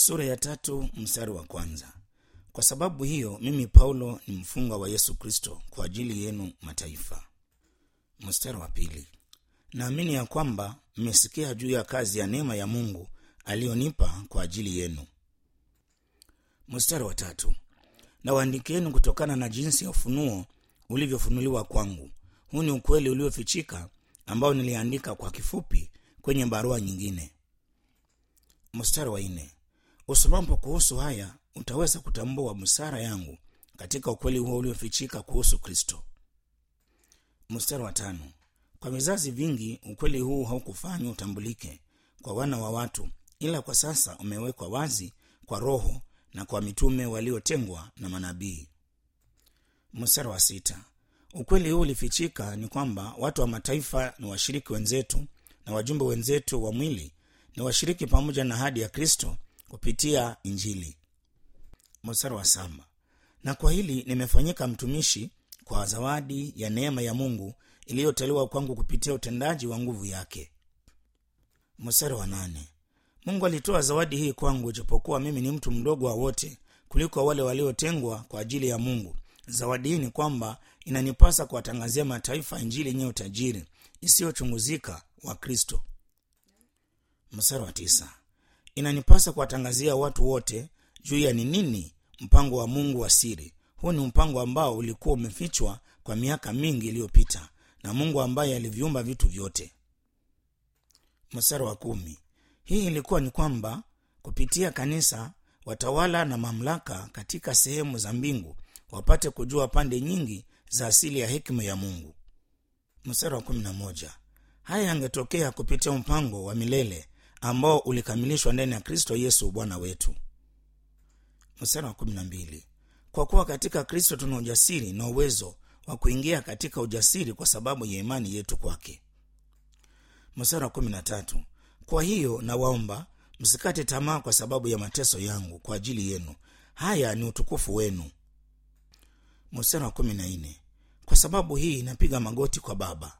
Sura ya 3 mstari wa 1. Kwa sababu hiyo mimi Paulo ni mfungwa wa Yesu Kristo kwa ajili yenu mataifa. Mstari wa 2. Naamini ya kwamba mmesikia juu ya kazi ya neema ya Mungu alionipa kwa ajili yenu. Mstari wa 3. Na waandikieni kutokana na jinsi ya ufunuo ulivyofunuliwa kwangu. Huu ni ukweli uliofichika ambao niliandika kwa kifupi kwenye barua nyingine. Mstari wa 4. Usomapo kuhusu haya utaweza kutambua busara yangu katika ukweli huo uliofichika kuhusu Kristo. Mstari wa 5. Kwa vizazi vingi ukweli huu haukufanywa utambulike kwa wana wa watu, ila kwa sasa umewekwa wazi kwa Roho na kwa mitume waliotengwa na manabii. Mstari wa 6. Ukweli huu ulifichika ni kwamba watu wa mataifa ni washiriki wenzetu na wajumbe wenzetu wa mwili, ni washiriki pamoja na ahadi ya Kristo kupitia Injili. Mstari wa 7. Na kwa hili nimefanyika mtumishi kwa zawadi ya neema ya Mungu iliyotolewa kwangu kupitia utendaji wa nguvu yake. Mstari wa 8. Mungu alitoa zawadi hii kwangu japokuwa mimi ni mtu mdogo wa wote kuliko wale waliotengwa kwa ajili ya Mungu. Zawadi hii ni kwamba inanipasa kuwatangazia mataifa Injili yenye utajiri isiyochunguzika wa Kristo. Mstari wa 9. Inanipasa kuwatangazia watu wote juu ya nini mpango wa Mungu wa siri. Huu ni mpango ambao ulikuwa umefichwa kwa miaka mingi iliyopita na Mungu ambaye aliviumba vitu vyote. Mstari wa 10. Hii ilikuwa ni kwamba kupitia kanisa watawala na mamlaka katika sehemu za mbingu wapate kujua pande nyingi za asili ya hekima ya Mungu. Mstari wa 11. Haya yangetokea kupitia mpango wa milele ambao ulikamilishwa ndani ya Kristo Yesu Bwana wetu. Mstari wa 12. Kwa kuwa katika Kristo tuna ujasiri na uwezo wa kuingia katika ujasiri kwa sababu ya imani yetu kwake. Mstari wa 13. Kwa hiyo nawaomba msikate tamaa kwa sababu ya mateso yangu kwa ajili yenu. Haya ni utukufu wenu. Mstari wa 14. Kwa sababu hii napiga magoti kwa Baba.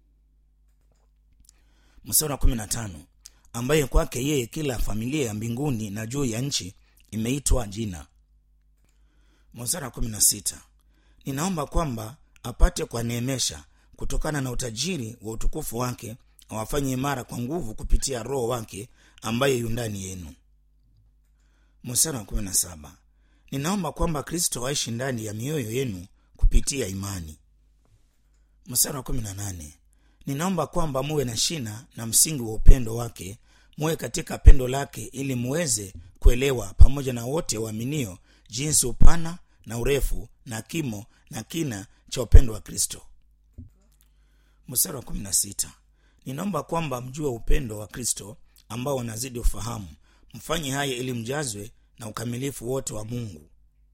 Mstari wa 15. Ambaye kwake yeye kila familia ya mbinguni na juu ya nchi imeitwa jina. Mstari wa 16. Ninaomba kwamba apate kwa neemesha kutokana na utajiri wa utukufu wake awafanye imara kwa nguvu kupitia Roho wake ambaye yu ndani yenu. Mstari wa 17. Ninaomba kwamba Kristo aishi ndani ya mioyo yenu kupitia imani. Mstari wa 18. Ninaomba kwamba muwe na shina na msingi wa upendo wake, muwe katika pendo lake ili muweze kuelewa pamoja na wote waaminio jinsi upana na urefu na kimo na kina cha upendo wa Kristo. Mstari wa 16. Ninaomba kwamba mjue upendo wa Kristo ambao unazidi ufahamu, mfanye haya ili mjazwe na ukamilifu wote wa Mungu.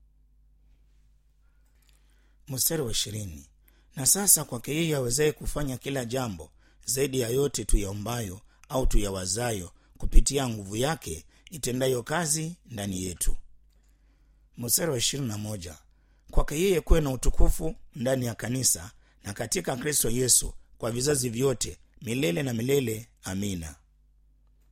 Mstari wa 20. Na sasa kwake yeye awezaye kufanya kila jambo zaidi ya yote tuyaombayo au tuyawazayo kupitia nguvu yake itendayo kazi ndani yetu. Mstari wa 21. Kwake yeye kuwe na utukufu ndani ya kanisa na katika Kristo Yesu kwa vizazi vyote milele na milele. Amina.